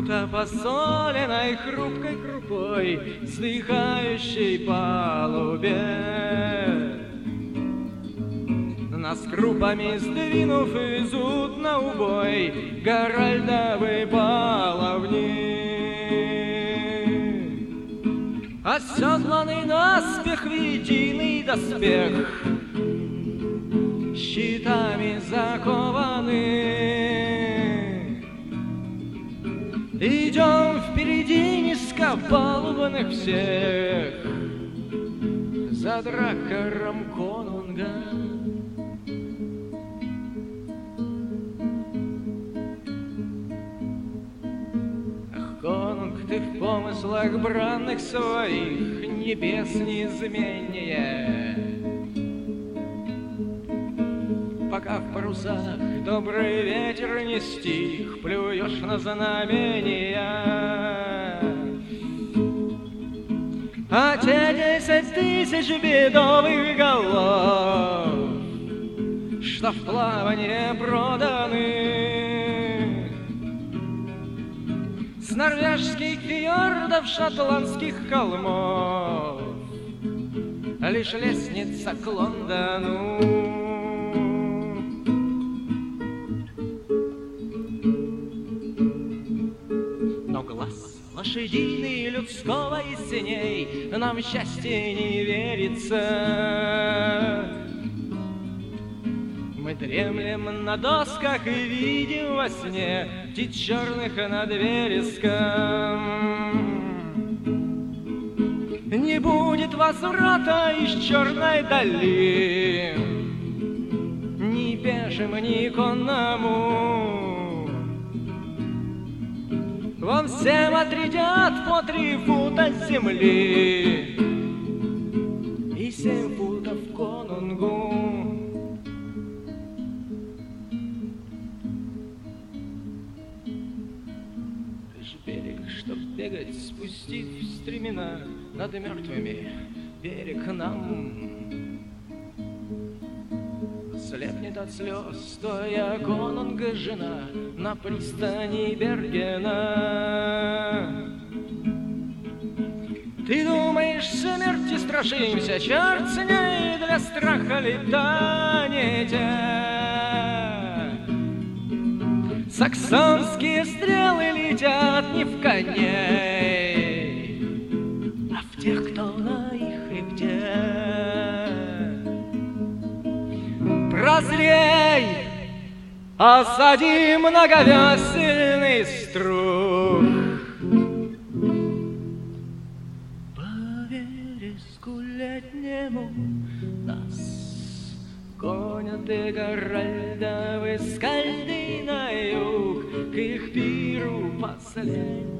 круто посоленной хрупкой крупой, вздыхающей палубе. Нас крупами сдвинув везут на убой Горальдовы баловни. Оседланный наспех витийный доспех, щитами закованы. Идем впереди низкопалубных всех за дракаром конунга. Конунг, ты в помыслах бранных своих небес неизменнее. Пока в парусах добрый ветер не стих, плюешь на знамения. А те 10 тысяч бедовых голов, что в плавание проданы, с норвежских фьордов, шотландских холмов, лишь лестница к Лондону. Но глаз лошадиный людского из теней нам счастье не верится. Мы дремлем на досках и видим во сне птиц черных над вереском. Не будет возврата из черной дали ни пешим, ни конному. Вон всем отрядят по 3 фута земли и 7 футов конунгу. Берег, чтоб бегать, спустив стремена над мертвыми, берег нам слепнет от слез, стоя конунга жена на пристани Бергена. Ты думаешь, смерти страшимся, черт с ней, для страха летаете. Саксонские стрелы летят не в коней, а в тех, кто на их хребте. Прозрей, осади многовесельный струх. По вереску летнему нас гонят и Горальдовы скальды на юг к их пиру последнему.